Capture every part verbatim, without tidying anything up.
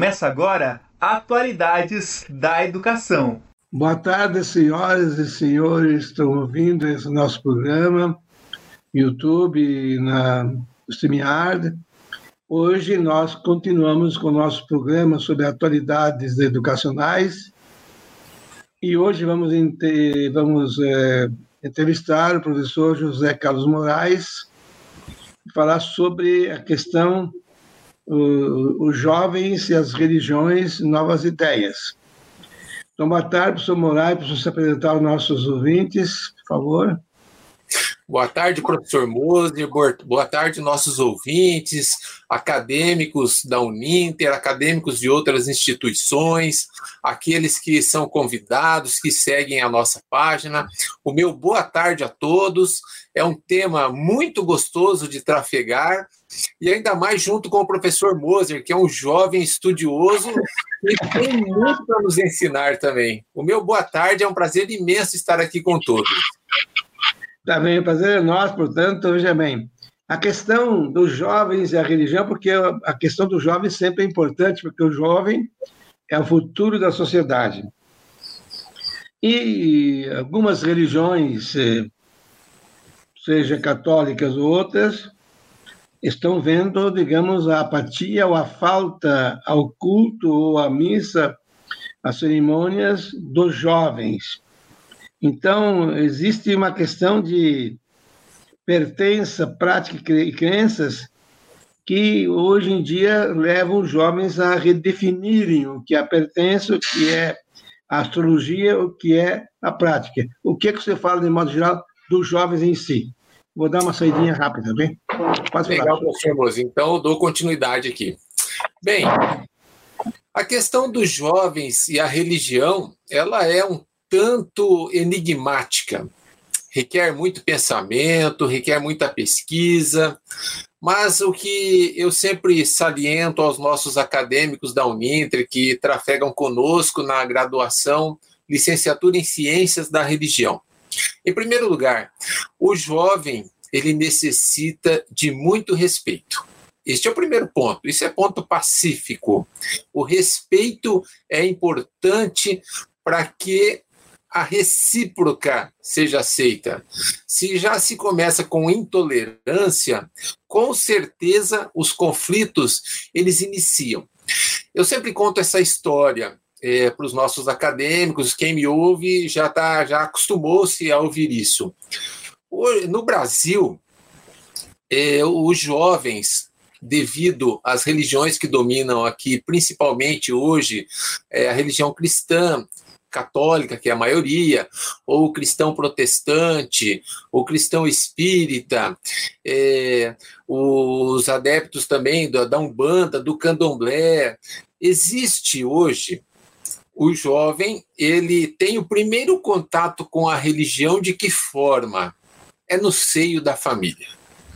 Começa agora Atualidades da Educação. Boa tarde, senhoras e senhores que estão ouvindo esse nosso programa no YouTube e na StreamYard. Hoje nós continuamos com o nosso programa sobre atualidades educacionais e hoje vamos, vamos é, entrevistar o professor José Carlos Moraes e falar sobre a questão os jovens e as religiões, novas ideias. Então, boa tarde, professor Moraes, para se apresentar aos nossos ouvintes, por favor. Boa tarde, professor Moser, boa tarde, nossos ouvintes, acadêmicos da Uninter, acadêmicos de outras instituições, aqueles que são convidados, que seguem a nossa página. O meu boa tarde a todos. É um tema muito gostoso de trafegar, e ainda mais junto com o professor Moser, que é um jovem estudioso e tem muito para nos ensinar também. O meu boa tarde, é um prazer imenso estar aqui com todos. Também, o prazer é nosso, portanto, veja bem, a questão dos jovens e a religião, porque a questão do jovem sempre é importante, porque o jovem é o futuro da sociedade. E algumas religiões, seja católicas ou outras, estão vendo, digamos, a apatia ou a falta ao culto ou à missa, às cerimônias dos jovens. Então, existe uma questão de pertença, prática e crenças que, hoje em dia, levam os jovens a redefinirem o que é a pertença, o que é a astrologia, o que é a prática. O que é que você fala, de modo geral, dos jovens em si? Vou dar uma saidinha rápida, bem? Pode falar. Legal, professor Moser. Então, eu dou continuidade aqui. Bem, a questão dos jovens e a religião, ela é um tanto enigmática, requer muito pensamento, requer muita pesquisa, mas o que eu sempre saliento aos nossos acadêmicos da Uninter, que trafegam conosco na graduação, licenciatura em Ciências da Religião. Em primeiro lugar, o jovem, ele necessita de muito respeito. Este é o primeiro ponto, isso é ponto pacífico. O respeito é importante para que a recíproca seja aceita. Se já se começa com intolerância, com certeza os conflitos, eles iniciam. Eu sempre conto essa história é, para os nossos acadêmicos, quem me ouve já, tá, já acostumou-se a ouvir isso. No Brasil, é, os jovens, devido às religiões que dominam aqui, principalmente hoje, é, a religião cristã, católica, que é a maioria, ou cristão protestante, ou cristão espírita, é, os adeptos também da, da Umbanda, do Candomblé. Existe hoje, o jovem, ele tem o primeiro contato com a religião de que forma? É no seio da família.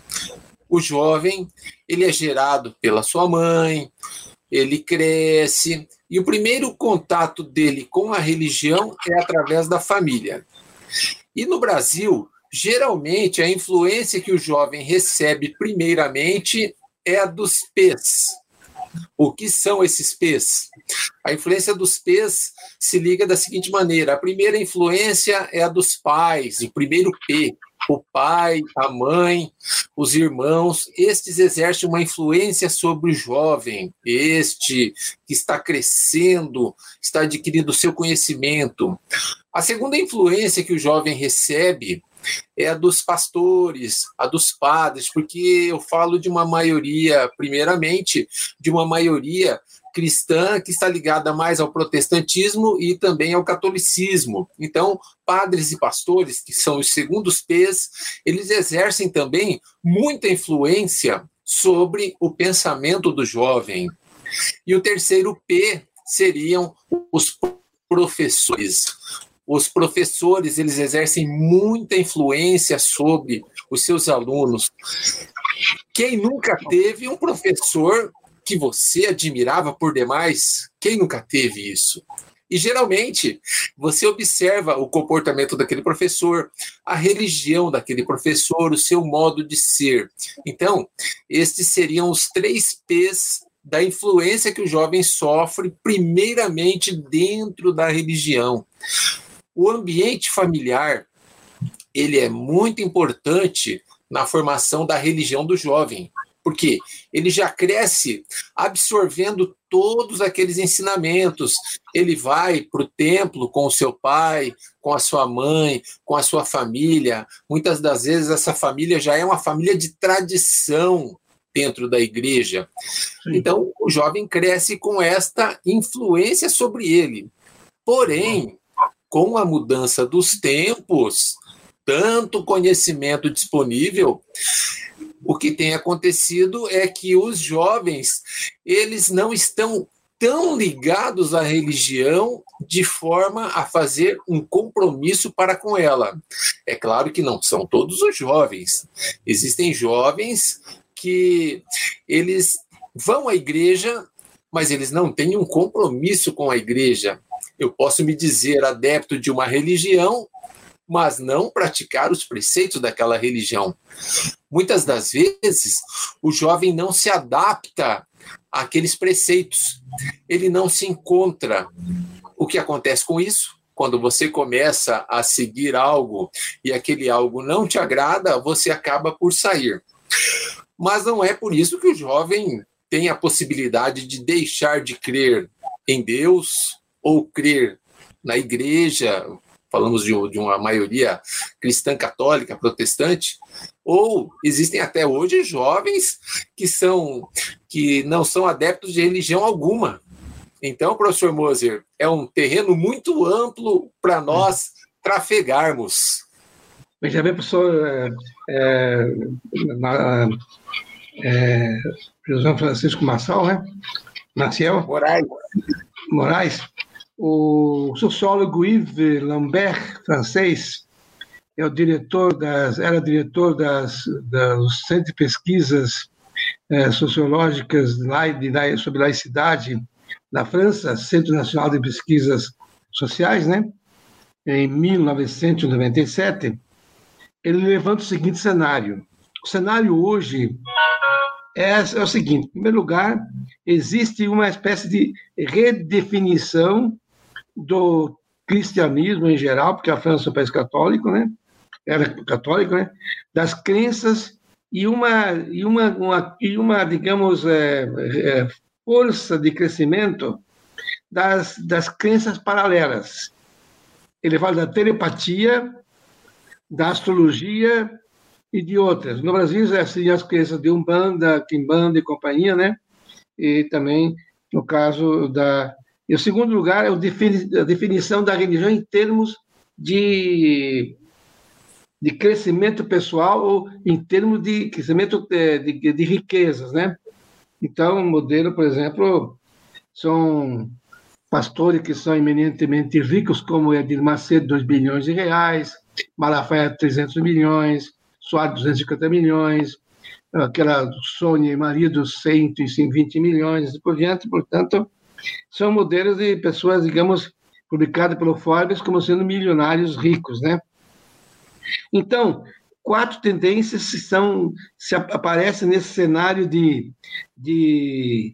O jovem, ele é gerado pela sua mãe, ele cresce, e o primeiro contato dele com a religião é através da família. E no Brasil, geralmente, a influência que o jovem recebe primeiramente é a dos pés. O que são esses pés? A influência dos pés se liga da seguinte maneira: a primeira influência é a dos pais, o primeiro P. O pai, a mãe, os irmãos, estes exercem uma influência sobre o jovem, este que está crescendo, está adquirindo o seu conhecimento. A segunda influência que o jovem recebe é a dos pastores, a dos padres, porque eu falo de uma maioria, primeiramente, de uma maioria cristã que está ligada mais ao protestantismo e também ao catolicismo. Então, padres e pastores, que são os segundos P's, eles exercem também muita influência sobre o pensamento do jovem. E o terceiro P seriam os professores. Os professores, eles exercem muita influência sobre os seus alunos. Quem nunca teve um professor que você admirava por demais? Quem nunca teve isso? E, geralmente, você observa o comportamento daquele professor, a religião daquele professor, o seu modo de ser. Então, estes seriam os três P's da influência que o jovem sofre, primeiramente dentro da religião. O ambiente familiar, ele é muito importante na formação da religião do jovem, porque ele já cresce absorvendo todos aqueles ensinamentos. Ele vai para o templo com o seu pai, com a sua mãe, com a sua família. Muitas das vezes essa família já é uma família de tradição dentro da igreja. Sim. Então, o jovem cresce com esta influência sobre ele. Porém, com a mudança dos tempos, tanto conhecimento disponível, o que tem acontecido é que os jovens, eles não estão tão ligados à religião de forma a fazer um compromisso para com ela. É claro que não são todos os jovens. Existem jovens que eles vão à igreja, mas eles não têm um compromisso com a igreja. Eu posso me dizer adepto de uma religião, mas não praticar os preceitos daquela religião. Muitas das vezes, o jovem não se adapta àqueles preceitos. Ele não se encontra. O que acontece com isso? Quando você começa a seguir algo e aquele algo não te agrada, você acaba por sair. Mas não é por isso que o jovem tem a possibilidade de deixar de crer em Deus ou crer na igreja. Falamos de, de uma maioria cristã católica, protestante, ou existem até hoje jovens que, são, que não são adeptos de religião alguma. Então, professor Moser, é um terreno muito amplo para nós trafegarmos. Veja bem, professor, é, é, na, é, João Francisco Massal, né? Maciel? Moraes. Moraes. O sociólogo Yves Lambert, francês, é o diretor das, era diretor das, dos Centros de Pesquisas eh, Sociológicas de, de, sobre Laicidade na França, Centro Nacional de Pesquisas Sociais, né? Em mil novecentos e noventa e sete, ele levanta o seguinte cenário. O cenário hoje é, é o seguinte: em primeiro lugar, existe uma espécie de redefinição do cristianismo em geral, porque a França é um país católico, né? Era católico, né? Das crenças e uma e uma, uma e uma digamos é, é, força de crescimento das das crenças paralelas. Ele fala da telepatia, da astrologia e de outras. No Brasil, é assim, as crenças de Umbanda, Quimbanda e companhia, né? E também no caso da E o segundo lugar é a definição da religião em termos de, de crescimento pessoal ou em termos de crescimento de, de, de riquezas, né? Então, o modelo, por exemplo, são pastores que são eminentemente ricos, como Edir Macedo, dois bilhões de reais, Malafaia, trezentos milhões, Soares, duzentos e cinquenta milhões, aquela Sônia e marido, cento e vinte milhões, e por diante. Portanto, são modelos de pessoas, digamos, publicadas pelo Forbes como sendo milionários ricos, né? Então, quatro tendências são, se aparecem nesse cenário de, de,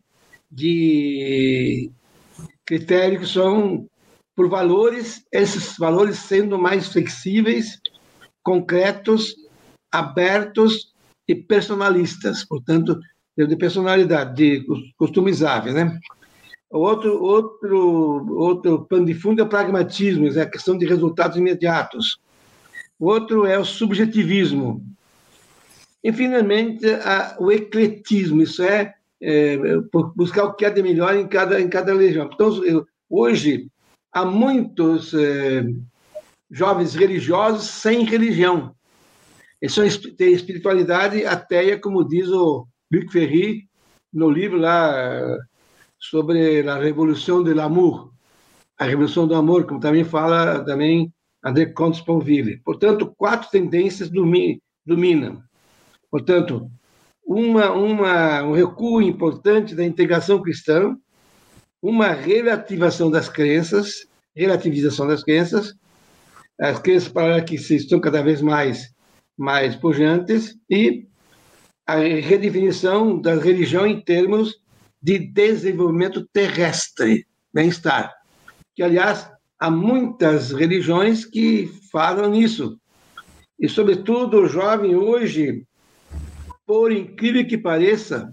de critérios que são por valores, esses valores sendo mais flexíveis, concretos, abertos e personalistas, portanto, de personalidade, de customizável, né? Outro, outro, outro pano de fundo é o pragmatismo, é a questão de resultados imediatos. Outro é o subjetivismo. E, finalmente, a, o ecletismo, isso é, é buscar o que é de melhor em cada, em cada religião. Então, eu, hoje, há muitos é, jovens religiosos sem religião. Eles são, têm espiritualidade ateia, como diz o Luc Ferry no livro lá sobre a Revolução de l'Amour, a Revolução do Amor, como também fala também André Comte-Sponville. Portanto, quatro tendências dominam. Portanto, uma, uma, um recuo importante da integração cristã, uma relativação das crenças, relativização das crenças, as crenças para que se estão cada vez mais, mais pujantes, e a redefinição da religião em termos de desenvolvimento terrestre, bem-estar. Que, aliás, há muitas religiões que falam nisso. E, sobretudo, o jovem hoje, por incrível que pareça,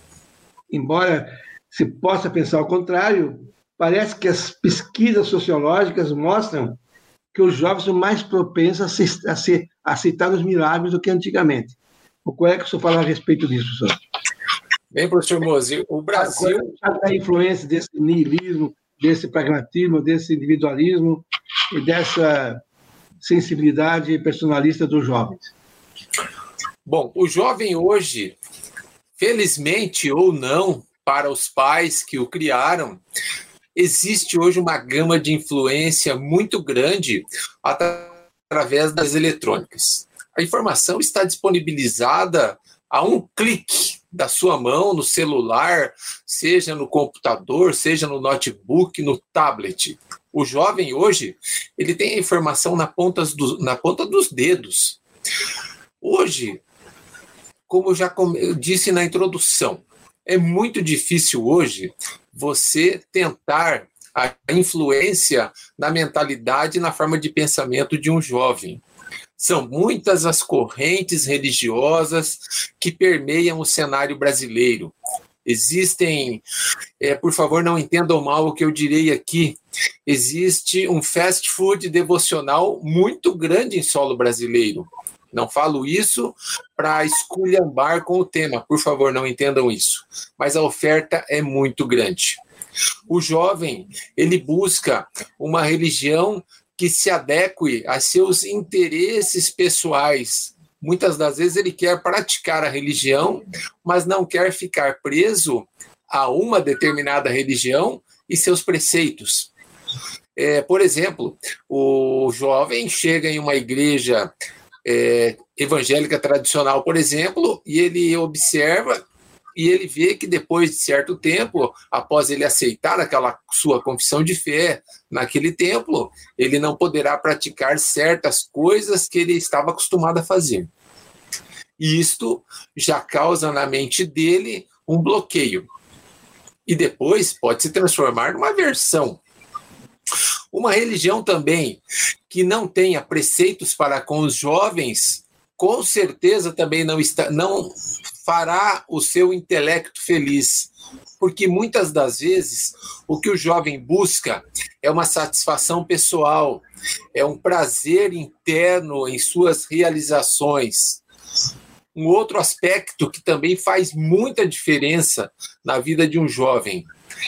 embora se possa pensar ao contrário, parece que as pesquisas sociológicas mostram que os jovens são mais propensos a, se, a, se, a aceitar os milagres do que antigamente. Qual é que o senhor fala a respeito disso, senhor? Bem, professor Mose, o Brasil... A influência desse niilismo, desse pragmatismo, desse individualismo e dessa sensibilidade personalista dos jovens. Bom, o jovem hoje, felizmente ou não, para os pais que o criaram, existe hoje uma gama de influência muito grande através das eletrônicas. A informação está disponibilizada a um clique da sua mão, no celular, seja no computador, seja no notebook, no tablet. O jovem hoje, ele tem a informação na ponta, do, na ponta dos dedos. Hoje, como eu já eu disse na introdução, é muito difícil hoje você tentar a influência na mentalidade e na forma de pensamento de um jovem. São muitas as correntes religiosas que permeiam o cenário brasileiro. Existem, é, por favor, não entendam mal o que eu direi aqui, existe um fast food devocional muito grande em solo brasileiro. Não falo isso para esculhambar com o tema, por favor, não entendam isso. Mas a oferta é muito grande. O jovem, ele busca uma religião que se adeque a seus interesses pessoais. Muitas das vezes ele quer praticar a religião, mas não quer ficar preso a uma determinada religião e seus preceitos. É, por exemplo, o jovem chega em uma igreja é, evangélica tradicional, por exemplo, e ele observa e ele vê que depois de certo tempo, após ele aceitar aquela sua confissão de fé naquele templo, ele não poderá praticar certas coisas que ele estava acostumado a fazer. E isto já causa na mente dele um bloqueio. E depois pode se transformar numa aversão. Uma religião também que não tenha preceitos para com os jovens, com certeza também não, está, não fará o seu intelecto feliz, porque muitas das vezes o que o jovem busca é uma satisfação pessoal, é um prazer interno em suas realizações. Um outro aspecto que também faz muita diferença na vida de um jovem,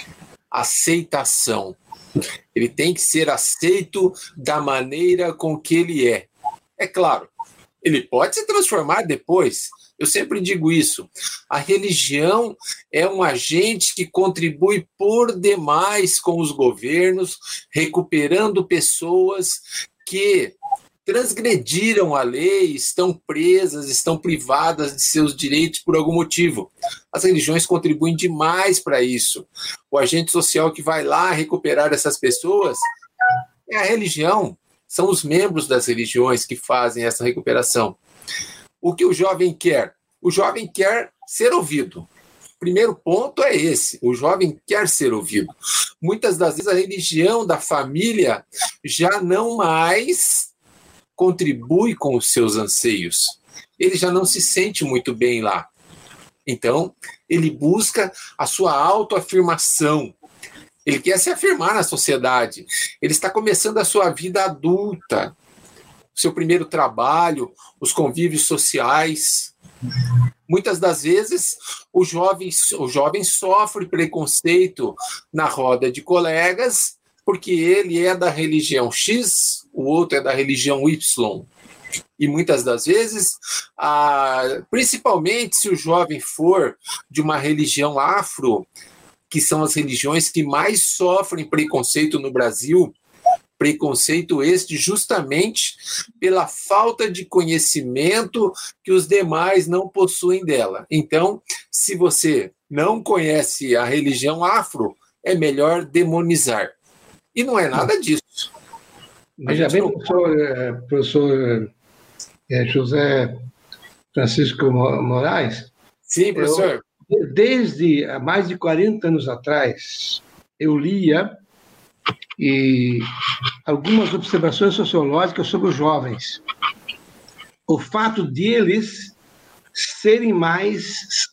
aceitação. Ele tem que ser aceito da maneira com que ele é. É claro, ele pode se transformar depois. Eu sempre digo isso. A religião é um agente que contribui por demais com os governos, recuperando pessoas que transgrediram a lei, estão presas, estão privadas de seus direitos por algum motivo. As religiões contribuem demais para isso. O agente social que vai lá recuperar essas pessoas é a religião. São os membros das religiões que fazem essa recuperação. O que o jovem quer? O jovem quer ser ouvido. O primeiro ponto é esse, o jovem quer ser ouvido. Muitas das vezes a religião da família já não mais contribui com os seus anseios. Ele já não se sente muito bem lá. Então, ele busca a sua autoafirmação. Ele quer se afirmar na sociedade. Ele está começando a sua vida adulta. Seu primeiro trabalho, os convívios sociais. Muitas das vezes, o jovem, o jovem sofre preconceito na roda de colegas, porque ele é da religião X, o outro é da religião Y. E muitas das vezes, ah, principalmente se o jovem for de uma religião afro, que são as religiões que mais sofrem preconceito no Brasil, preconceito este justamente pela falta de conhecimento que os demais não possuem dela. Então, se você não conhece a religião afro, é melhor demonizar. E não é nada disso. Veja bem, não... professor, professor José Francisco Moraes. Sim, professor. desde há mais de quarenta anos atrás, eu lia e algumas observações sociológicas sobre os jovens. O fato deles serem mais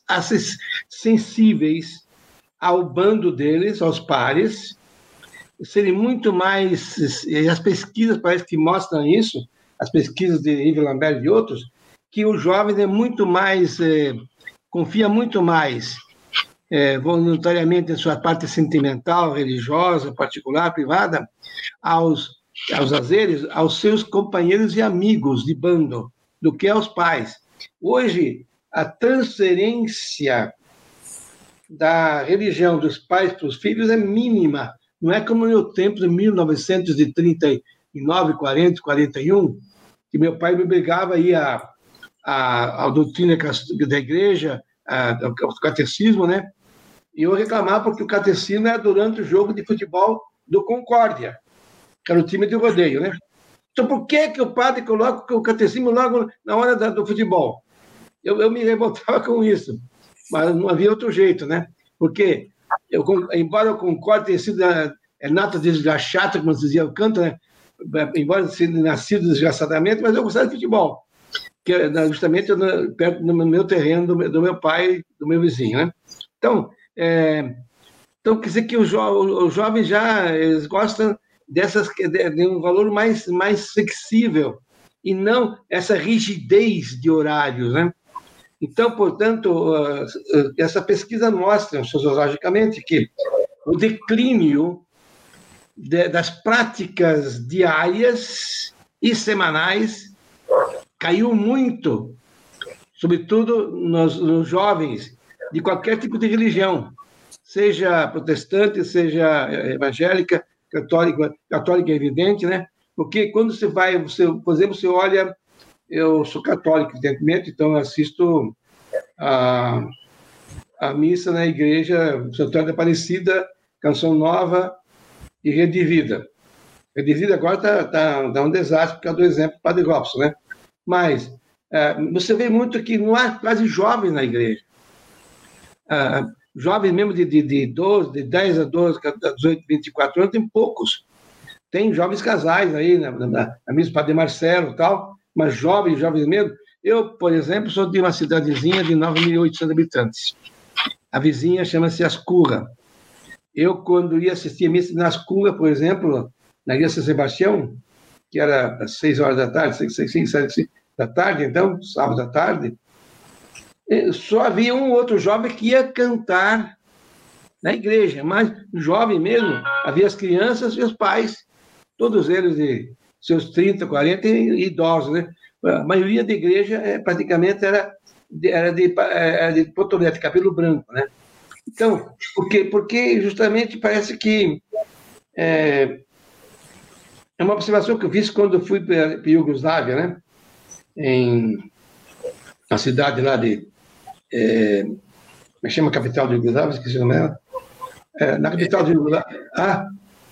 sensíveis ao bando deles, aos pares, serem muito mais, e as pesquisas parece que mostram isso, as pesquisas de Yves Lambert e outros, que o jovem é muito mais, é, confia muito mais é, voluntariamente em sua parte sentimental, religiosa, particular, privada, aos, aos azeres, aos seus companheiros e amigos de bando, do que aos pais. Hoje, a transferência da religião dos pais para os filhos é mínima. Não é como no tempo de mil novecentos e trinta e nove, quarenta, quarenta e um, que meu pai me obrigava a ir à, à, à doutrina da igreja, ao catecismo, né? E eu reclamava porque o catecismo era durante o jogo de futebol do Concórdia, que era o time de rodeio, né? Então, por que, que o padre coloca o catecismo logo na hora da, do futebol? Eu, eu me revoltava com isso, mas não havia outro jeito, né? Porque, eu, embora eu concorde ter sido é, nata desgraçada, como se dizia o canto, né? Embora tenha sido nascido desgraçadamente, mas eu gostava de futebol, que é justamente perto do meu terreno, do meu, do meu pai, do meu vizinho, né? Então, é, então quer dizer que os, jo, os jovens já eles gostam dessas, de, de um valor mais, mais flexível e não essa rigidez de horários, né? Então, portanto, essa pesquisa mostra, sociologicamente, que o declínio de, das práticas diárias e semanais caiu muito, sobretudo nos, nos jovens de qualquer tipo de religião, seja protestante, seja evangélica, católica, católica é evidente, né? Porque quando você vai, você, por exemplo, você olha, eu sou católico, evidentemente, então eu assisto a, a missa na igreja Santuário da Aparecida, Canção Nova e Rede Vida. Rede Vida agora está tá, tá um desastre por causa do exemplo do Padre Robson, né? Mas é, você vê muito que não há quase jovens na igreja. É, jovens mesmo de, de, de doze, de dez a doze, dezoito, vinte e quatro anos, tem poucos. Tem jovens casais aí, na, na, na missa do Padre Marcelo e tal, mas jovens, jovens mesmo. Eu, por exemplo, sou de uma cidadezinha de nove mil e oitocentos habitantes. A vizinha chama-se Ascurra. Eu, quando ia assistir a missa na Ascurra, por exemplo, na igreja São Sebastião, que era às seis horas da tarde, seis, seis, seis, sete da tarde, então, sábado à tarde, só havia um outro jovem que ia cantar na igreja, mas jovem mesmo, havia as crianças e os pais, todos eles de seus trinta, quarenta e idosos, né? A maioria da igreja é, praticamente era de, era de, era de cotonete, cabelo branco, né? Então, por quê? Porque justamente parece que é, é uma observação que eu fiz quando fui para a Iugoslávia, né? Em na cidade lá de é, como é que chama a capital de Iugoslávia? Esqueci o nome dela. É, na capital de Iugoslávia. Ah,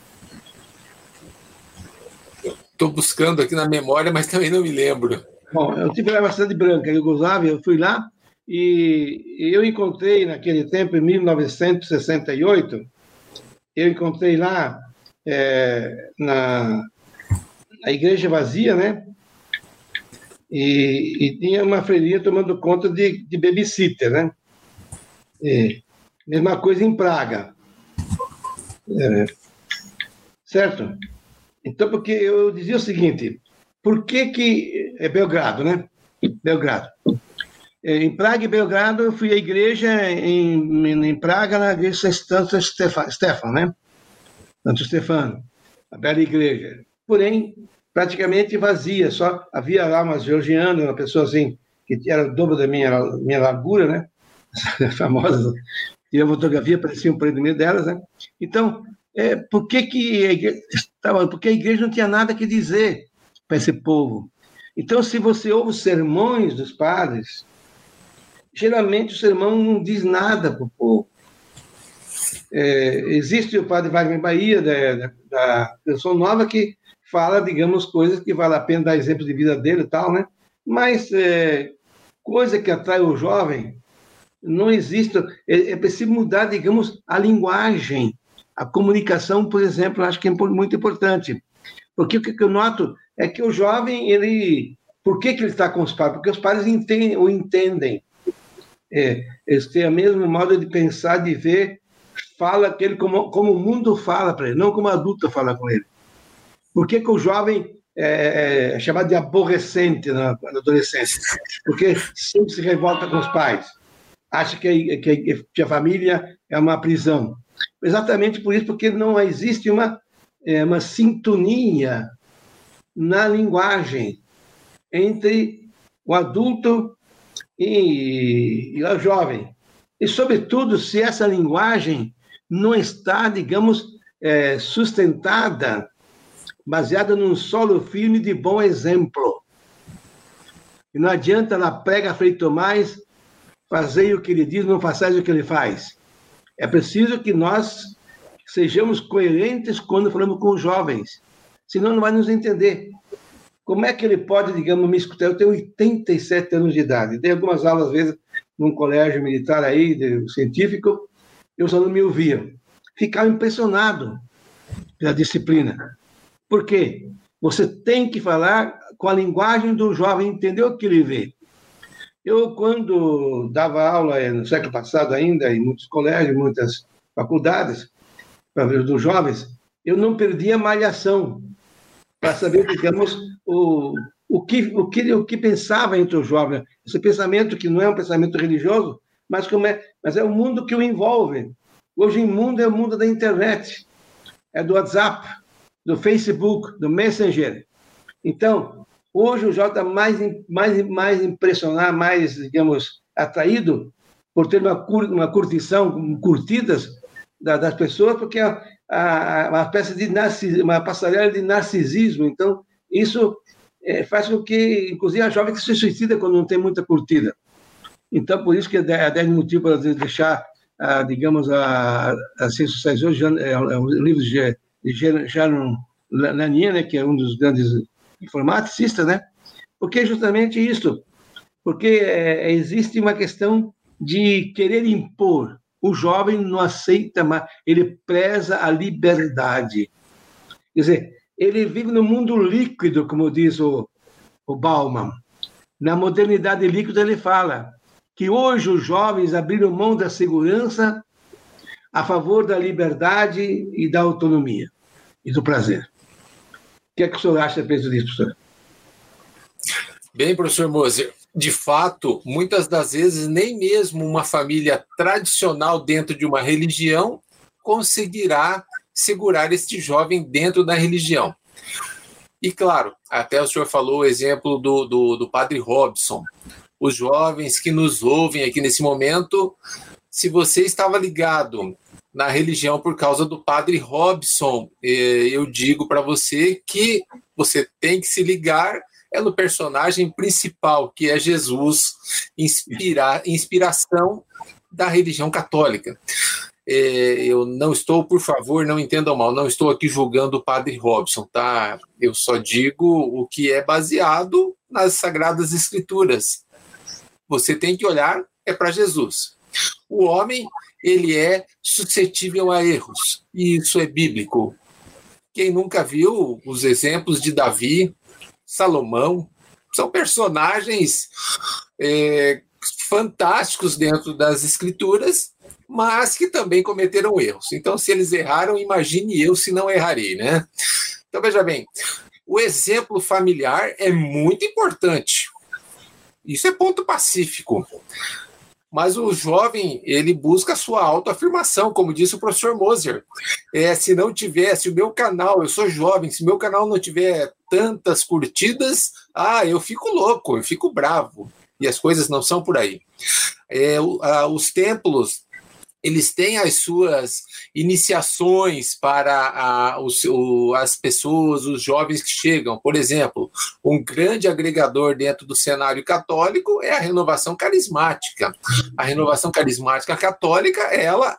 estou buscando aqui na memória, mas também não me lembro. Bom, eu tive lá uma cidade branca, Iugoslávia, eu fui lá e eu encontrei naquele tempo, em mil novecentos e sessenta e oito, eu encontrei lá é, na, na igreja vazia, né? E, e tinha uma freirinha tomando conta de, de babysitter, né? E, mesma coisa em Praga. É, certo? Então, porque eu dizia o seguinte, por que que... É Belgrado, né? Belgrado. Em Praga e Belgrado, eu fui à igreja em, em Praga, na igreja Santo Stefano, né? Santo Stefano, a bela igreja. Porém, praticamente vazia, só havia lá umas georgianas, uma pessoa assim, que era o dobro da minha, minha largura, né? Famosa, tirei fotografia, parecia um prédio no meio delas, né? Então, é, por que que a igreja, porque a igreja não tinha nada que dizer para esse povo. Então, se você ouve os sermões dos padres, geralmente o sermão não diz nada para o povo. É, existe o padre Wagner Bahia, da, da, da Canção Nova, que fala, digamos, coisas que vale a pena dar exemplo de vida dele e tal, né? Mas é, coisa que atrai o jovem, não existe, é, é preciso mudar, digamos, a linguagem, a comunicação, por exemplo, acho que é muito importante, porque o que eu noto é que o jovem, ele, por que, que ele está com os pais? Porque os pais entendem, o entendem, é, eles têm o mesmo modo de pensar, de ver, fala aquele como, como o mundo fala para ele, não como o adulto fala com ele. Por que, que o jovem é, é chamado de aborrecente na, na adolescência? Porque sempre se revolta com os pais, acha que, que, que a família é uma prisão. Exatamente por isso, porque não existe uma, é, uma sintonia na linguagem entre o adulto e, e o jovem. E, sobretudo, se essa linguagem não está, digamos, é, sustentada, baseada num solo firme de bom exemplo. E não adianta ela prega feito mais, fazer o que ele diz, não façais o que ele faz. É preciso que nós sejamos coerentes quando falamos com os jovens, senão não vai nos entender. Como é que ele pode, digamos, me escutar? Eu tenho oitenta e sete anos de idade, dei algumas aulas, às vezes, num colégio militar aí, de, científico, e os alunos me ouviam. Ficava impressionado pela disciplina. Por quê? Você tem que falar com a linguagem do jovem, entender o que ele vê. Eu, quando dava aula no século passado ainda, em muitos colégios, muitas faculdades, para ver dos jovens, eu não perdia malhação para saber, digamos, o, o, que, o, que, o que pensava entre os jovens. Esse pensamento que não é um pensamento religioso, mas, como é, mas é o mundo que o envolve. Hoje o mundo é o mundo da internet, é do WhatsApp, do Facebook, do Messenger. Então, hoje o jovem está mais, mais, mais impressionado, mais, digamos, atraído por ter uma, uma curtição, curtidas da, das pessoas, porque é uma espécie de narcis, uma passarela de narcisismo. Então, isso é, faz com que, inclusive, a jovem que se suicida quando não tem muita curtida. Então, por isso que há dez motivos para deixar, ah, digamos, as redes sociais hoje, é, é um livro de, de Jaron Lanier, né, que é um dos grandes informaticistas, né? Porque é justamente isso, porque é, existe uma questão de querer impor. O jovem não aceita mais, ele preza a liberdade. Quer dizer, ele vive no mundo líquido, como diz o, o Bauman. Na modernidade líquida, ele fala que hoje os jovens abriram mão da segurança a favor da liberdade e da autonomia e do prazer. O que é que o senhor acha a respeito disso, professor? Bem, professor Moser, de fato, muitas das vezes, nem mesmo uma família tradicional dentro de uma religião conseguirá segurar este jovem dentro da religião. E, claro, até o senhor falou o exemplo do, do, do padre Robson. Os jovens que nos ouvem aqui nesse momento, se você estava ligado na religião por causa do padre Robson, eu digo para você que você tem que se ligar é no personagem principal, que é Jesus, inspira, inspiração da religião católica. É, eu não estou, por favor, não entendam mal, não estou aqui julgando o padre Robson, tá? Eu só digo o que é baseado nas Sagradas Escrituras. Você tem que olhar é para Jesus. O homem, ele é suscetível a erros, e isso é bíblico. Quem nunca viu os exemplos de Davi, Salomão, são personagens é, fantásticos dentro das Escrituras, mas que também cometeram erros. Então, se eles erraram, imagine eu se não errarei, né? Então, veja bem, o exemplo familiar é muito importante. Isso é ponto pacífico. Mas o jovem, ele busca a sua autoafirmação, como disse o professor Moser. É, se não tivesse o meu canal, eu sou jovem, se meu canal não tiver tantas curtidas, ah, eu fico louco, eu fico bravo. E as coisas não são por aí. É, os templos, eles têm as suas iniciações para a, os, o, as pessoas, os jovens que chegam. Por exemplo, um grande agregador dentro do cenário católico é a renovação carismática. A renovação carismática católica, ela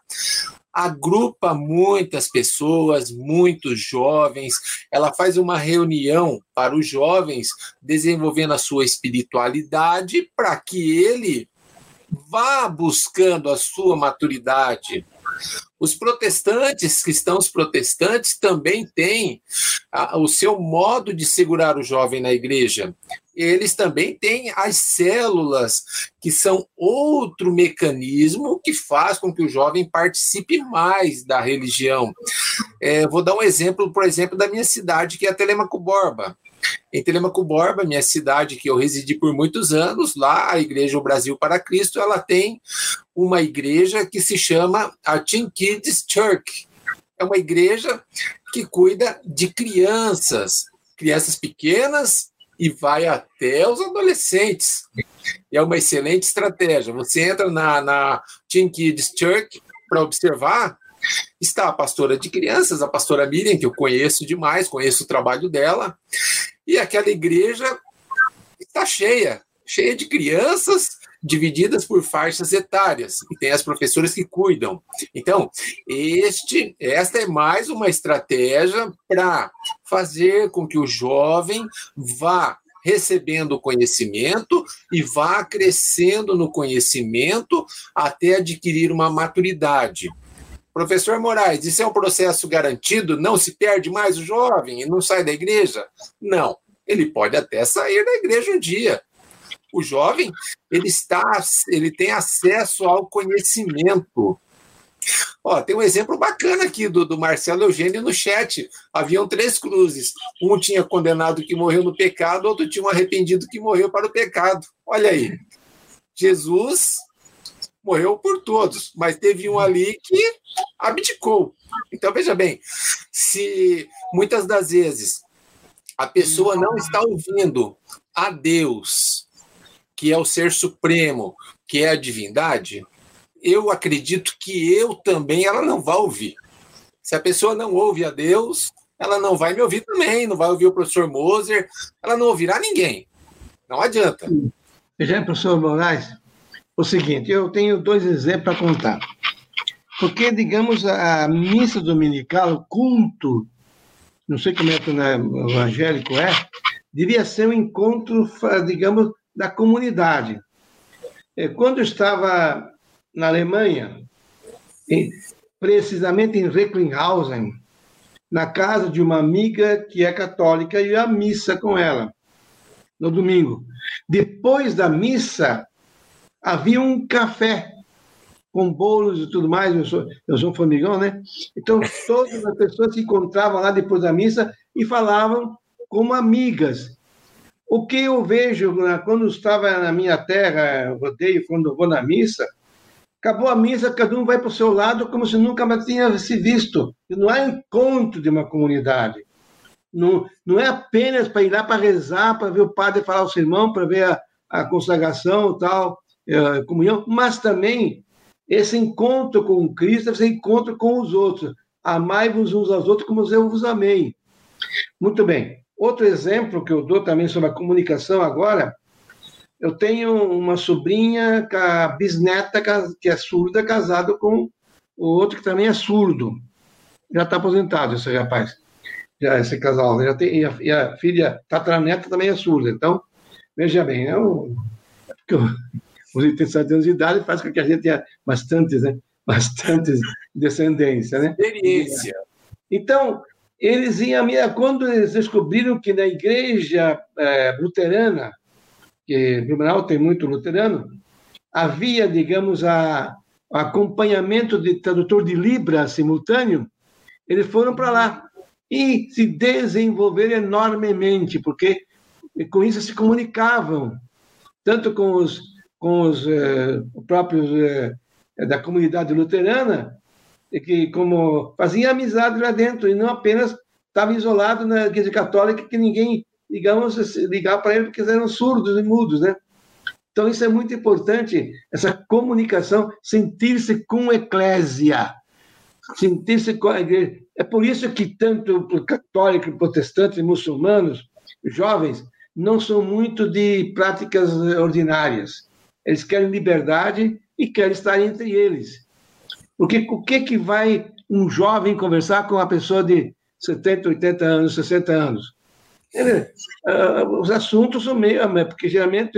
agrupa muitas pessoas, muitos jovens, ela faz uma reunião para os jovens, desenvolvendo a sua espiritualidade para que ele vá buscando a sua maturidade. Os protestantes, cristãos protestantes, também têm a, o seu modo de segurar o jovem na igreja. Eles também têm as células, que são outro mecanismo que faz com que o jovem participe mais da religião. É, vou dar um exemplo, por exemplo, da minha cidade, que é a Telêmaco Borba. Em Telêmaco Borba, minha cidade, que eu residi por muitos anos, lá a Igreja O Brasil para Cristo, ela tem uma igreja que se chama a Teen Kids Church. É uma igreja que cuida de crianças, crianças pequenas, e vai até os adolescentes. E é uma excelente estratégia. Você entra na, na Teen Kids Church para observar, está a pastora de crianças, a pastora Miriam, que eu conheço demais, conheço o trabalho dela, e aquela igreja está cheia, cheia de crianças divididas por faixas etárias, e tem as professoras que cuidam. Então, este, esta é mais uma estratégia para fazer com que o jovem vá recebendo conhecimento e vá crescendo no conhecimento até adquirir uma maturidade. Professor Moraes, isso é um processo garantido? Não se perde mais o jovem e não sai da igreja? Não, ele pode até sair da igreja um dia. O jovem, ele, está, ele tem acesso ao conhecimento. Ó, tem um exemplo bacana aqui do, do Marcelo Eugênio no chat. Haviam três cruzes. Um tinha condenado que morreu no pecado, outro tinha um arrependido que morreu para o pecado. Olha aí. Jesus morreu por todos, mas teve um ali que abdicou. Então, veja bem, se muitas das vezes a pessoa não está ouvindo a Deus, que é o ser supremo, que é a divindade, eu acredito que eu também, ela não vai ouvir. Se a pessoa não ouve a Deus, ela não vai me ouvir também, não vai ouvir o professor Moser, ela não ouvirá ninguém. Não adianta. Veja, professor Moraes, o seguinte, eu tenho dois exemplos para contar. Porque, digamos, a missa dominical, o culto, não sei como é que o evangélico é, devia ser um encontro, digamos, da comunidade. Quando eu estava na Alemanha, precisamente em Recklinghausen, na casa de uma amiga que é católica, e a missa com ela, no domingo. Depois da missa, havia um café com bolos e tudo mais, eu sou, eu sou um formigão, né? Então, todas as pessoas se encontravam lá depois da missa e falavam como amigas. O que eu vejo, quando estava na minha terra, rodeio, quando eu vou na missa, acabou a missa, cada um vai para o seu lado como se nunca mais tinha se visto. Não há encontro de uma comunidade. Não, não é apenas para ir lá para rezar, para ver o padre falar o sermão, para ver a, a consagração e tal, a comunhão, mas também esse encontro com Cristo, esse encontro com os outros. Amai-vos uns aos outros como eu vos amei. Muito bem. Outro exemplo que eu dou também sobre a comunicação agora, eu tenho uma sobrinha, a bisneta, que é surda, casado com o outro que também é surdo. Já está aposentado esse rapaz, já, esse casal. Já tem, e, a, e a filha tatraneta também é surda. Então, veja bem, é um, é os oitenta e sete anos de idade faz com que a gente tenha bastantes, né, bastantes descendência. Né? Experiência. Então, eles iam, quando eles descobriram que na igreja é, luterana, que Blumenau tem muito luterano, havia, digamos, a, a acompanhamento de tradutor de Libra simultâneo, eles foram para lá e se desenvolveram enormemente, porque com isso se comunicavam, tanto com os, com os eh, próprios eh, da comunidade luterana, que como faziam amizade lá dentro, e não apenas estavam isolados na igreja católica, que ninguém, digamos, ligava para eles porque eles eram surdos e mudos, né? Então, isso é muito importante, essa comunicação, sentir-se com a eclésia, sentir-se com a igreja. É por isso que tanto católicos, protestantes e muçulmanos, jovens, não são muito de práticas ordinárias. Eles querem liberdade e querem estar entre eles. Porque o que, que vai um jovem conversar com uma pessoa de setenta, oitenta anos, sessenta anos? Ele, uh, os assuntos são meio... Porque geralmente eu,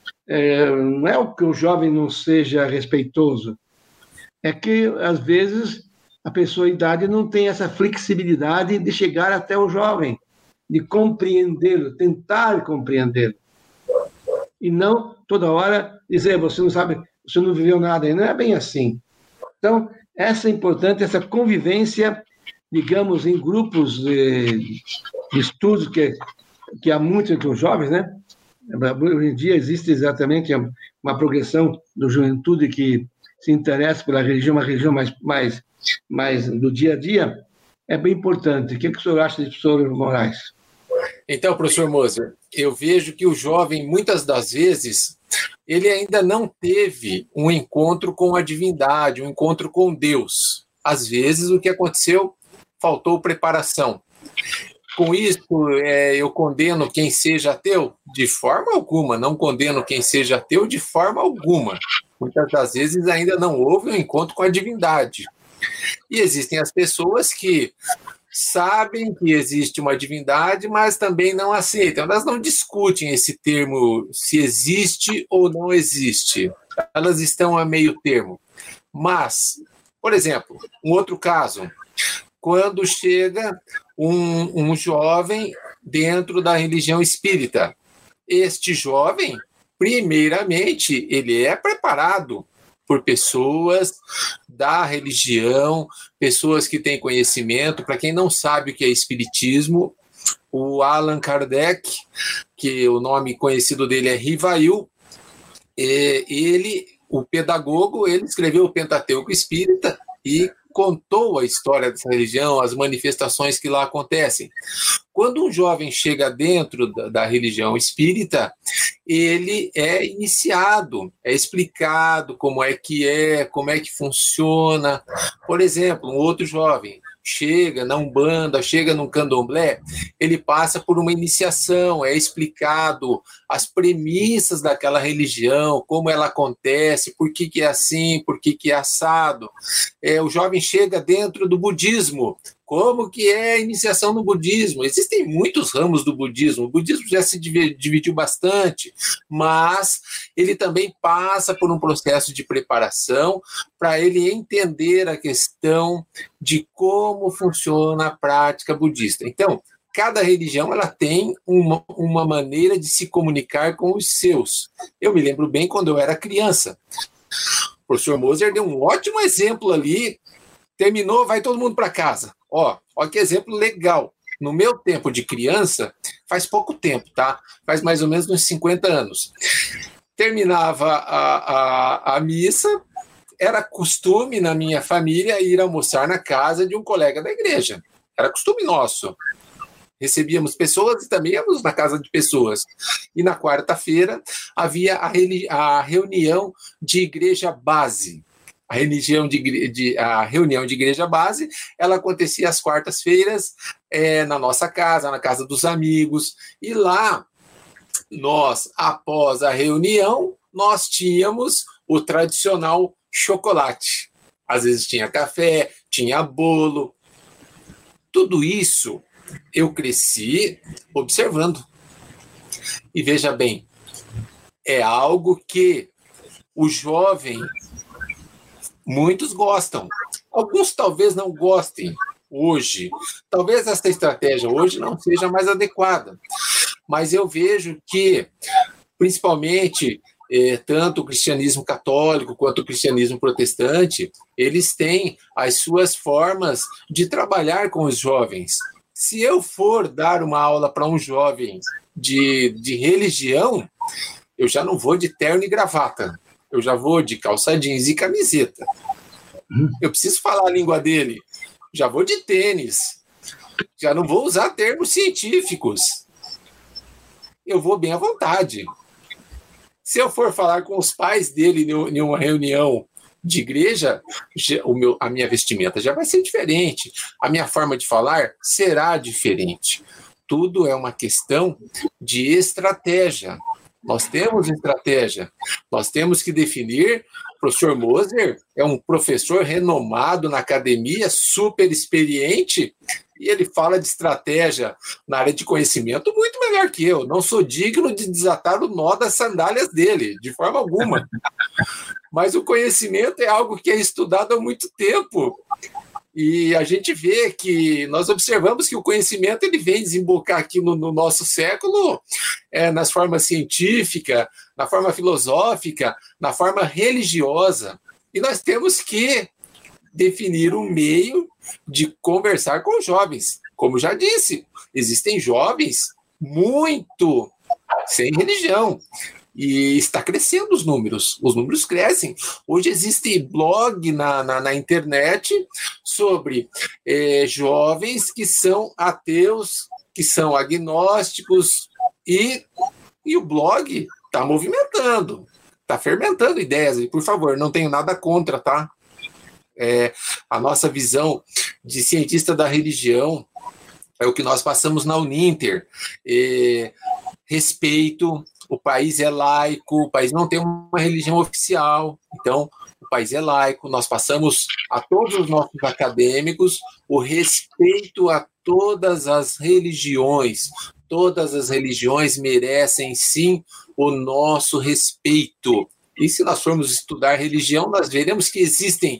é, não é o que o jovem não seja respeitoso, é que, às vezes, a pessoa de idade não tem essa flexibilidade de chegar até o jovem, de compreendê-lo, tentar compreendê-lo. E não toda hora dizer, você não sabe, você não viveu nada, e não é bem assim. Então, essa é importante, essa convivência, digamos, em grupos de, de estudos que, que há muito entre os jovens, né? Hoje em dia existe exatamente uma progressão da juventude que se interessa pela religião, uma religião mais, mais, mais do dia a dia, é bem importante. O que, é que o senhor acha disso, professor Moraes? Então, professor Moser, eu vejo que o jovem, muitas das vezes, ele ainda não teve um encontro com a divindade, um encontro com Deus. Às vezes, o que aconteceu, faltou preparação. Com isso, é, eu condeno quem seja ateu? De forma alguma. Não condeno quem seja ateu de forma alguma. Muitas das vezes ainda não houve um encontro com a divindade. E existem as pessoas que sabem que existe uma divindade, mas também não aceitam. Elas não discutem esse termo, se existe ou não existe. Elas estão a meio termo. Mas, por exemplo, um outro caso, quando chega um, um jovem dentro da religião espírita. Este jovem, primeiramente, ele é preparado por pessoas da religião, pessoas que têm conhecimento. Para quem não sabe o que é espiritismo, o Allan Kardec, que o nome conhecido dele é Rivail, ele, o pedagogo, ele escreveu o Pentateuco Espírita e contou a história dessa religião, as manifestações que lá acontecem. Quando um jovem chega dentro da, da religião espírita, ele é iniciado, é explicado como é que é, como é que funciona. Por exemplo, um outro jovem chega na Umbanda, chega num candomblé, ele passa por uma iniciação, é explicado as premissas daquela religião, como ela acontece, por que, que é assim, por que, que é assado. É, o jovem chega dentro do budismo, como que é a iniciação no budismo. Existem muitos ramos do budismo, o budismo já se dividiu bastante, mas ele também passa por um processo de preparação para ele entender a questão de como funciona a prática budista. Então, cada religião ela tem uma, uma maneira de se comunicar com os seus. Eu me lembro bem quando eu era criança. O professor Moser deu um ótimo exemplo ali, terminou, vai todo mundo para casa. Ó, ó que exemplo legal. No meu tempo de criança, faz pouco tempo, tá? Faz mais ou menos uns cinquenta anos. Terminava a, a, a missa, era costume na minha família ir almoçar na casa de um colega da igreja. Era costume nosso. Recebíamos pessoas e também íamos na casa de pessoas. E na quarta-feira havia a, a reunião de igreja base. A, religião de, de, a reunião de igreja base, ela acontecia às quartas-feiras é, na nossa casa, na casa dos amigos. E lá, nós, após a reunião, nós tínhamos o tradicional chocolate. Às vezes tinha café, tinha bolo. Tudo isso eu cresci observando. E veja bem, é algo que o jovem, muitos gostam. Alguns talvez não gostem hoje. Talvez essa estratégia hoje não seja mais adequada. Mas eu vejo que, principalmente, eh, tanto o cristianismo católico quanto o cristianismo protestante, eles têm as suas formas de trabalhar com os jovens. Se eu for dar uma aula para um jovem de, de religião, eu já não vou de terno e gravata. Eu já vou de calça jeans e camiseta. Eu preciso falar a língua dele. Já vou de tênis. Já não vou usar termos científicos. Eu vou bem à vontade. Se eu for falar com os pais dele em uma reunião de igreja, o meu, a minha vestimenta já vai ser diferente. A minha forma de falar será diferente. Tudo é uma questão de estratégia. Nós temos estratégia. Nós temos que definir. O professor Moser é um professor renomado na academia, super experiente, E ele fala de estratégia na área de conhecimento muito melhor que eu. Não sou digno de desatar o nó das sandálias dele, de forma alguma. Mas o conhecimento é algo que é estudado há muito tempo. E a gente vê que, nós observamos que o conhecimento ele vem desembocar aqui no, no nosso século, é, nas formas científica, na forma filosófica, na forma religiosa. E nós temos que definir um meio de conversar com os jovens. Como já disse, existem jovens muito sem religião. E está crescendo os números, os números crescem. Hoje existe blog na, na, na internet sobre é, jovens que são ateus, que são agnósticos, e, e o blog está movimentando, está fermentando ideias. E, por favor, não tenho nada contra, tá? É, a nossa visão de cientista da religião é o que nós passamos na Uninter. É, respeito. O país é laico, o país não tem uma religião oficial, então o país é laico. Nós passamos a todos os nossos acadêmicos o respeito a todas as religiões. Todas as religiões merecem, sim, o nosso respeito. E se nós formos estudar religião, nós veremos que existem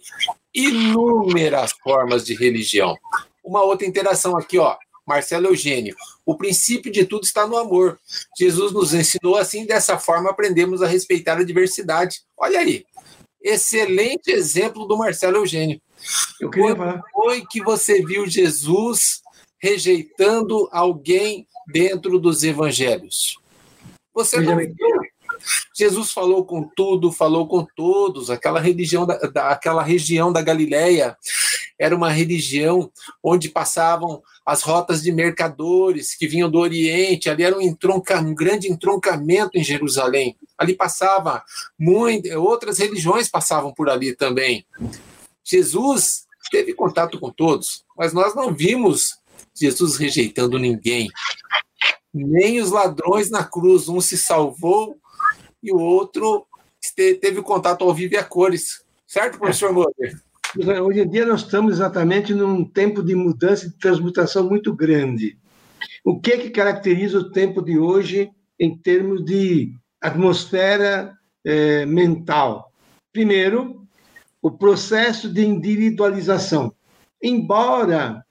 inúmeras formas de religião. Uma outra interação aqui, ó. Marcelo Eugênio, o princípio de tudo está no amor. Jesus nos ensinou assim, dessa forma aprendemos a respeitar a diversidade. Olha aí, excelente exemplo do Marcelo Eugênio. Eu queria Quando falar. foi que você viu Jesus rejeitando alguém dentro dos evangelhos? Você não viu. Jesus falou com tudo, falou com todos. Aquela religião da, da, aquela região da Galileia era uma religião onde passavam as rotas de mercadores que vinham do Oriente. Ali era um, entronca, um grande entroncamento em Jerusalém. Ali passava muito, outras religiões passavam por ali também. Jesus teve contato com todos, mas nós não vimos Jesus rejeitando ninguém. Nem os ladrões na cruz, um se salvou e o outro teve contato ao vivo e a cores. Certo, professor Moder? Hoje em dia nós estamos exatamente num tempo de mudança e de transmutação muito grande. O que é que caracteriza o tempo de hoje em termos de atmosfera eh, mental? Primeiro, o processo de individualização. Embora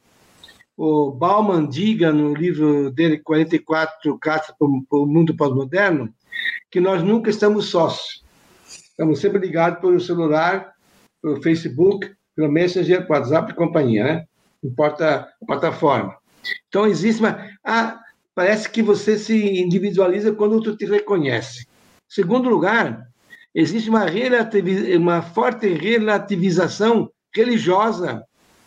o Bauman diga no livro dele, quarenta e quatro Cartas para o Mundo Pós-Moderno, que nós nunca estamos sós. Estamos sempre ligados pelo celular, pelo Facebook, pelo Messenger, pelo WhatsApp e companhia, né? Não importa a plataforma. Então, existe uma... Ah, parece que você se individualiza quando o outro te reconhece. Segundo lugar, existe uma, relativiz... uma forte relativização religiosa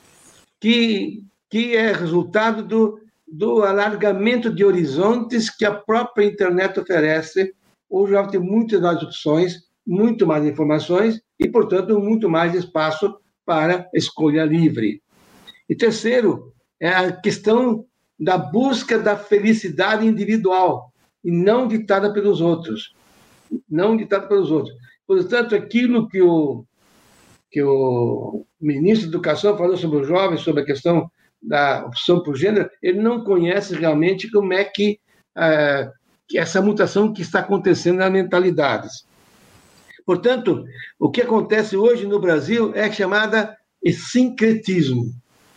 que, que é resultado do, do alargamento de horizontes que a própria internet oferece. Hoje já tem muitas mais opções, muito mais informações e, portanto, muito mais espaço para escolha livre. E terceiro, é a questão da busca da felicidade individual e não ditada pelos outros. Não ditada pelos outros. Portanto, aquilo que o, que o ministro da Educação falou sobre os jovens, sobre a questão da opção por gênero, ele não conhece realmente como é que... Uh, que essa mutação que está acontecendo nas mentalidades. Portanto, o que acontece hoje no Brasil é chamada sincretismo.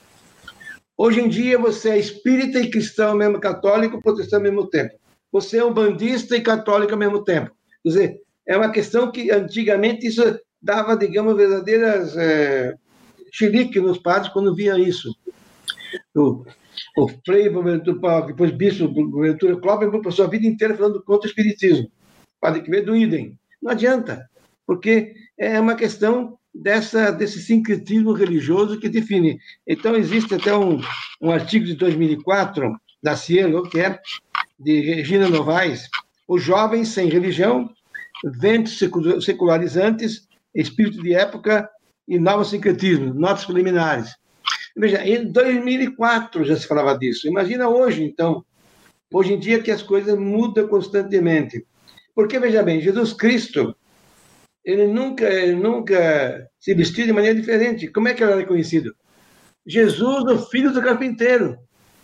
Hoje em dia, você é espírita e cristão ao mesmo católico, protestante ao mesmo tempo. Você é um bandista e católico ao mesmo tempo. Quer dizer, é uma questão que antigamente isso dava, digamos, verdadeiras é, chilique nos padres quando via isso. O, O Frei, depois Bispo Boaventura Clóvis, passou a vida inteira falando contra o espiritismo. Padre Quevedo, idem. Não adianta, porque é uma questão dessa, desse sincretismo religioso que define. Então, existe até um, um artigo de dois mil e quatro, da Cielo, que é de Regina Novaes, Os Jovens Sem Religião, Ventos Secularizantes, Espírito de Época e Novo Sincretismo, Notas Preliminares. Veja, em dois mil e quatro já se falava disso. Imagina hoje, então. Hoje em dia que as coisas mudam constantemente. Porque, veja bem, Jesus Cristo, ele nunca, ele nunca se vestiu de maneira diferente. Como é que ele era conhecido? Jesus, o filho do carpinteiro.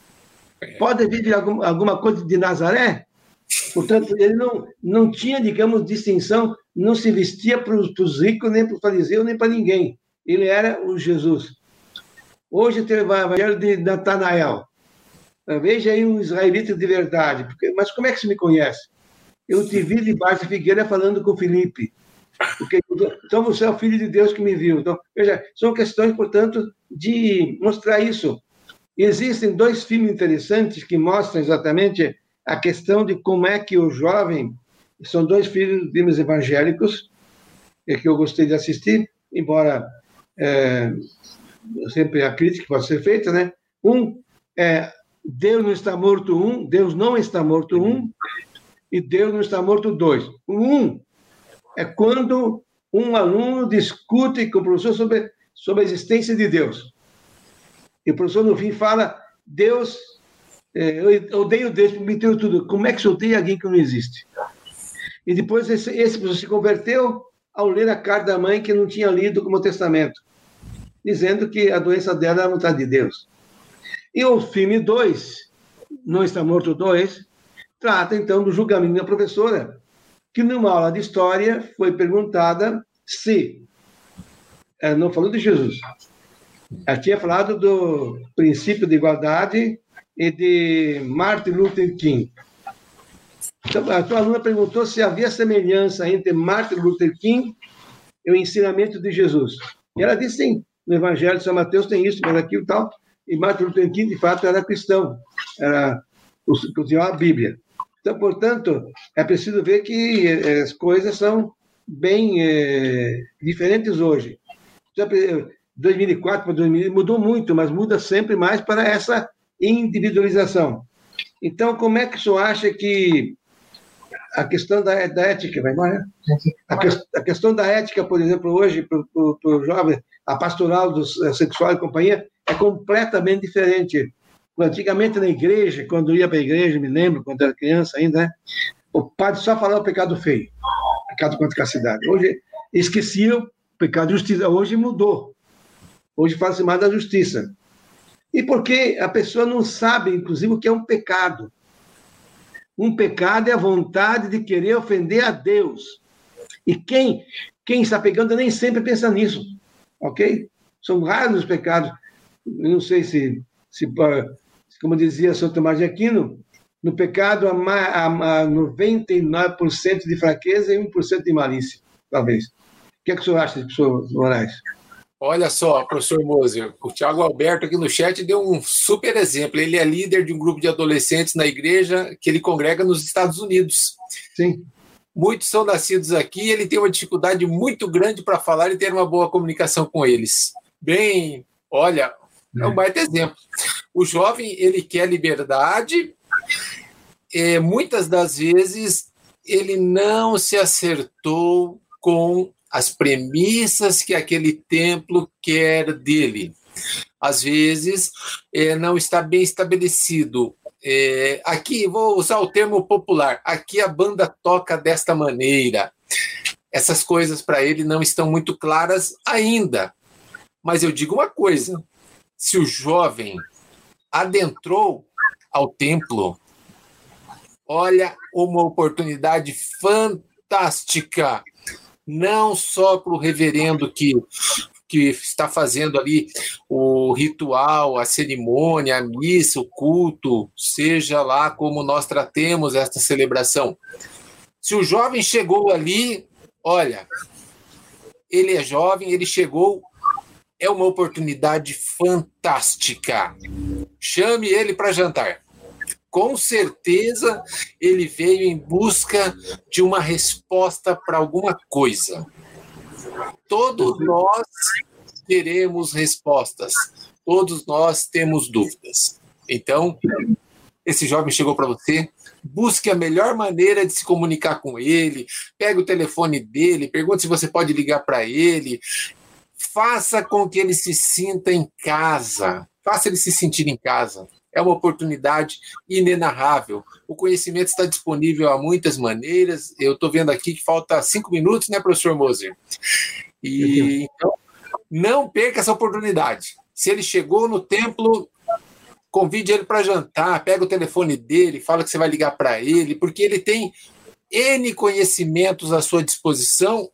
Pode vir de algum, alguma coisa de Nazaré? Portanto, ele não, não tinha, digamos, distinção, não se vestia para os ricos, nem para os fariseus, nem para ninguém. Ele era o Jesus. Hoje tem o evangelho de Natanael. Veja aí um israelita de verdade. Porque, mas como é que você me conhece? Eu te vi debaixo da figueira falando com Filipe. Porque, então você é o filho de Deus que me viu. Então, veja, são questões, portanto, de mostrar isso. E existem dois filmes interessantes que mostram exatamente a questão de como é que o jovem... São dois filmes evangélicos que eu gostei de assistir, embora é, sempre a crítica pode ser feita, né? Um é Deus não está morto, um, Deus não está morto, um, e Deus não está morto, dois. O um é quando um aluno discute com o professor sobre, sobre a existência de Deus. E o professor, no fim, fala, Deus, é, eu odeio Deus, permitiu tudo. Como é que você odeia alguém que não existe? E depois esse, esse professor se converteu ao ler a carta da mãe que não tinha lido como testamento, dizendo que a doença dela era a vontade de Deus. E o filme dois, Não Está Morto dois, trata, então, do julgamento da professora, que numa aula de história foi perguntada se, ela não falou de Jesus, ela tinha falado do princípio de igualdade e de Martin Luther King. Então, a tua aluna perguntou se havia semelhança entre Martin Luther King e o ensinamento de Jesus. E ela disse sim, no Evangelho de São Mateus tem isso, mas aquilo e tal. E Martin Luther King, de fato, era cristão, era continuava a Bíblia. Então, portanto, é preciso ver que as coisas são bem é, diferentes hoje. dois mil e quatro para dois mil mudou muito, mas muda sempre mais para essa individualização. Então, como é que o senhor acha que a questão da, da ética, vai embora? A, que, a questão da ética, por exemplo, hoje, para o jovem, a pastoral do sexual e companhia, é completamente diferente. Antigamente, na igreja, quando eu ia para a igreja, me lembro, quando era criança ainda, né, o padre só falava o pecado feio, pecado contra a castidade. Hoje, esquecia o pecado de justiça. Hoje mudou. Hoje fala-se mais da justiça. E porque a pessoa não sabe, inclusive, o que é um pecado. Um pecado é a vontade de querer ofender a Deus. E quem, quem está pegando nem sempre pensa nisso. Ok? São raros os pecados. Eu não sei se, se, como dizia São Tomás de Aquino, no pecado há noventa e nove por cento de fraqueza e um por cento de malícia, talvez. O que é que o senhor acha, professor Moraes? Olha só, professor Moser, o Tiago Alberto aqui no chat deu um super exemplo. Ele é líder de um grupo de adolescentes na igreja que ele congrega nos Estados Unidos. Sim. Muitos são nascidos aqui e ele tem uma dificuldade muito grande para falar e ter uma boa comunicação com eles. Bem, olha, é um baita exemplo. O jovem, ele quer liberdade, e muitas das vezes ele não se acertou com as premissas que aquele templo quer dele. Às vezes, é, não está bem estabelecido. É, aqui, vou usar o termo popular, aqui a banda toca desta maneira. Essas coisas para ele não estão muito claras ainda. Mas eu digo uma coisa, se o jovem adentrou ao templo, olha, uma oportunidade fantástica, não só para o reverendo que, que está fazendo ali o ritual, a cerimônia, a missa, o culto, seja lá como nós tratemos esta celebração. Se o jovem chegou ali, olha, ele é jovem, ele chegou, é uma oportunidade fantástica. Chame ele para jantar. Com certeza ele veio em busca de uma resposta para alguma coisa. Todos nós queremos respostas. Todos nós temos dúvidas. Então, esse jovem chegou para você, busque a melhor maneira de se comunicar com ele, pegue o telefone dele, pergunte se você pode ligar para ele, faça com que ele se sinta em casa, faça ele se sentir em casa. É uma oportunidade inenarrável. O conhecimento está disponível há muitas maneiras. Eu estou vendo aqui que falta cinco minutos, né, professor Moser? E então, não perca essa oportunidade. Se ele chegou no templo, convide ele para jantar, pega o telefone dele, fala que você vai ligar para ele, porque ele tem N conhecimentos à sua disposição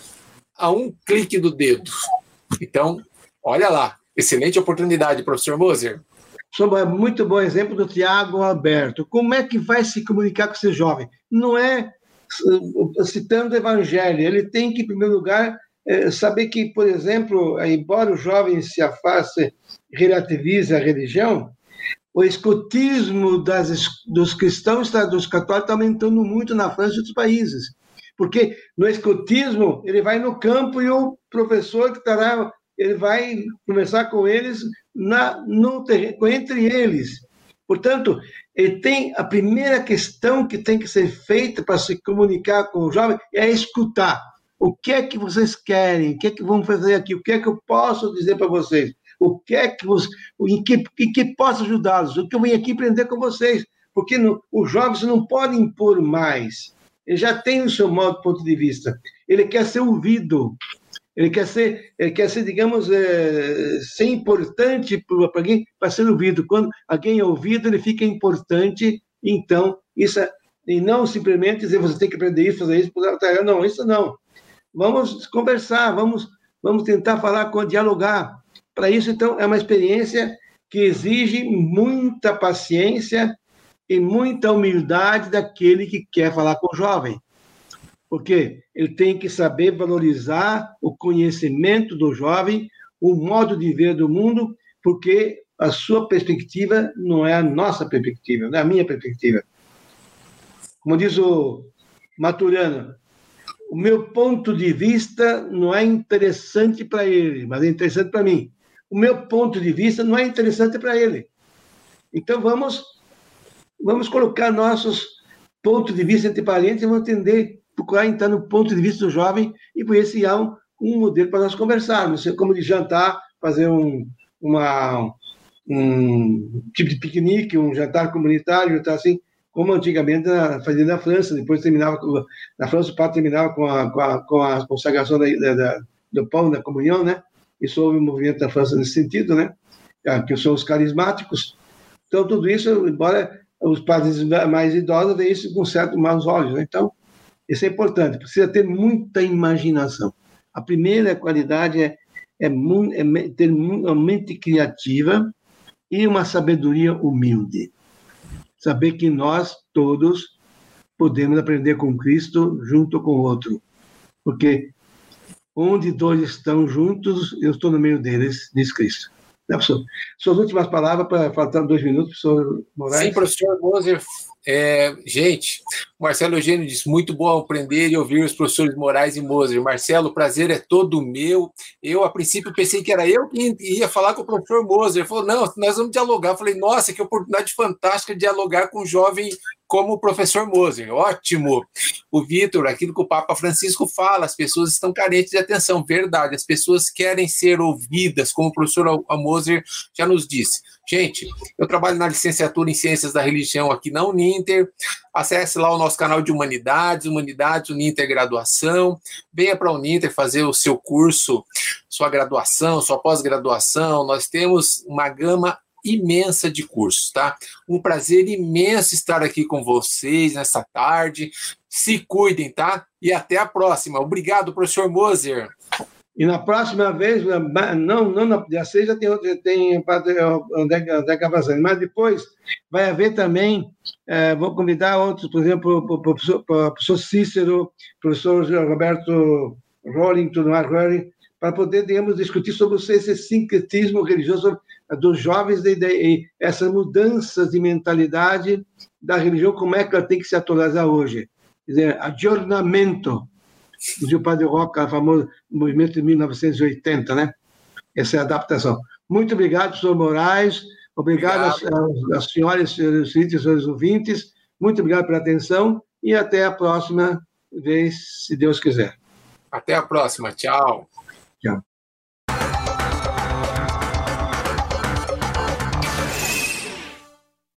a um clique do dedo. Então, olha lá, excelente oportunidade, professor Moser. Muito bom exemplo do Tiago Alberto. Como é que vai se comunicar com esse jovem? Não é citando o Evangelho, ele tem que, em primeiro lugar, saber que, por exemplo, embora o jovem se afaste, relativize a religião, o escotismo das, dos cristãos, dos católicos, está aumentando muito na França e outros países. Porque no escotismo, ele vai no campo e o professor que estará, ele vai conversar com eles na, no terreno, entre eles. Portanto, ele tem, a primeira questão que tem que ser feita para se comunicar com o jovem é escutar. O que é que vocês querem? O que é que vamos fazer aqui? O que é que eu posso dizer para vocês? O que é que você, em que, em que posso ajudá-los? O que eu vim aqui aprender com vocês? Porque no, os jovens não podem impor mais. Ele já tem o seu modo, ponto de vista. Ele quer ser ouvido. Ele quer ser, ele quer ser, digamos, é, ser importante para alguém, para ser ouvido. Quando alguém é ouvido, ele fica importante. Então, isso é, e não simplesmente dizer você tem que aprender isso, fazer isso, não, isso não. Vamos conversar, vamos, vamos tentar falar, dialogar. Para isso, então, é uma experiência que exige muita paciência e muita humildade daquele que quer falar com o jovem. Porque ele tem que saber valorizar o conhecimento do jovem, o modo de ver do mundo, porque a sua perspectiva não é a nossa perspectiva, não é a minha perspectiva. Como diz o Maturana, o meu ponto de vista não é interessante para ele, mas é interessante para mim. O meu ponto de vista não é interessante para ele. Então, vamos, vamos colocar nossos pontos de vista entre parentes e vamos entender, procurar entrar no ponto de vista do jovem e por isso há um, um modelo para nós conversarmos, como de jantar, fazer um, uma, um tipo de piquenique, um jantar comunitário, jantar assim, como antigamente fazia na França. Depois terminava, com, na França o padre terminava com a, com a, com a consagração da, da, do pão, da comunhão, né? Isso houve um movimento da França nesse sentido, né? Que são os carismáticos. Então, tudo isso, embora os padres mais idosos veem isso com certo maus olhos, né? Então, isso é importante. Precisa ter muita imaginação. A primeira qualidade é, é, é ter uma mente criativa e uma sabedoria humilde. Saber que nós todos podemos aprender com Cristo junto com o outro. Porque onde dois estão juntos, eu estou no meio deles, diz Cristo. Né, professor? Suas últimas palavras, para faltar dois minutos, professor Moraes. Sim, professor Moser. É, gente, o Marcelo Eugênio disse, muito bom aprender e ouvir os professores Moraes e Moser. Marcelo, o prazer é todo meu. Eu, a princípio, pensei que era eu que ia falar com o professor Moser. Ele falou, não, nós vamos dialogar. Eu falei, nossa, que oportunidade fantástica de dialogar com um jovem como o professor Moser. Ótimo. O Vitor, aquilo que o Papa Francisco fala, as pessoas estão carentes de atenção. Verdade, as pessoas querem ser ouvidas, como o professor Moser já nos disse. Gente, eu trabalho na licenciatura em Ciências da Religião aqui na Uninter. Acesse lá o nosso canal de Humanidades, Humanidades Uninter Graduação. Venha para a Uninter fazer o seu curso, sua graduação, sua pós-graduação. Nós temos uma gama imensa de cursos, tá? Um prazer imenso estar aqui com vocês nessa tarde. Se cuidem, tá? E até a próxima. Obrigado, professor Moser. E na próxima vez, não, não na dia seis já tem outro, tem André Cavazzani, mas depois vai haver também, é, vou convidar outros, por exemplo, o professor, o professor Cícero, o professor Roberto Rolling, tudo mais, Rolling, para poder, digamos, discutir sobre esse sincretismo religioso dos jovens e, e essas mudanças de mentalidade da religião, como é que ela tem que se atualizar hoje. Quer dizer, aggiornamento, dizia o Padre Roca, o famoso movimento de mil novecentos e oitenta, né? Essa é a adaptação. Muito obrigado, professor Moraes, obrigado, obrigado. Às, às senhoras, senhores ouvintes, senhores ouvintes, muito obrigado pela atenção e até a próxima vez, se Deus quiser. Até a próxima, tchau. Tchau.